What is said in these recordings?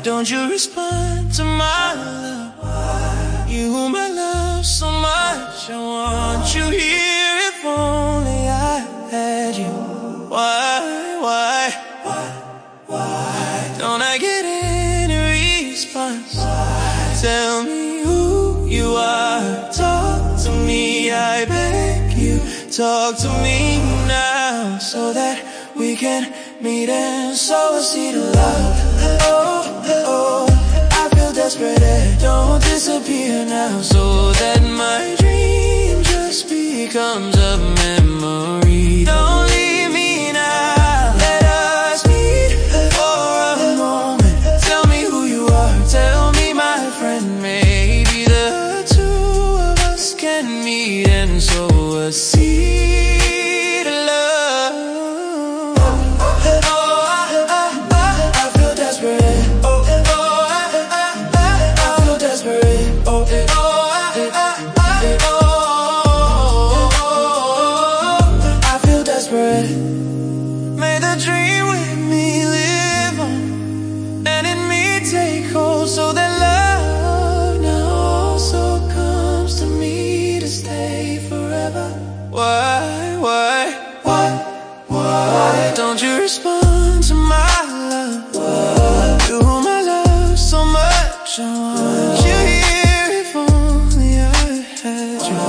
don't you respond to my love? You my love so much, I want you here. If only I had you. Why don't I get any response? Tell me who you are. Talk to me, I beg you. Talk to me now, so that we can meet and sow a seed of love. Oh, I feel desperate, don't disappear now, so that my dream just becomes a memory. Don't leave me now, let us meet for a moment. Tell me who you are, tell me my friend. Maybe the two of us can meet and sow a seed of love. I feel desperate. I feel desperate. I feel desperate. May the dream with me live on, and in me take hold, so that love now also comes to me to stay forever. Why don't you respond to my love? You my love so much, I want you here. If only I had you.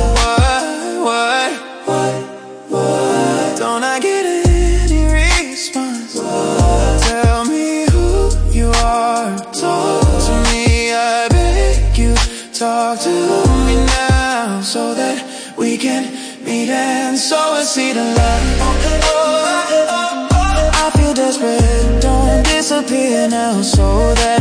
Why don't I get any response? Tell me who you are. Talk to me, I beg you. Talk to me now, so that we can meet and sow a seed of love. I feel desperate, don't disappear now, so that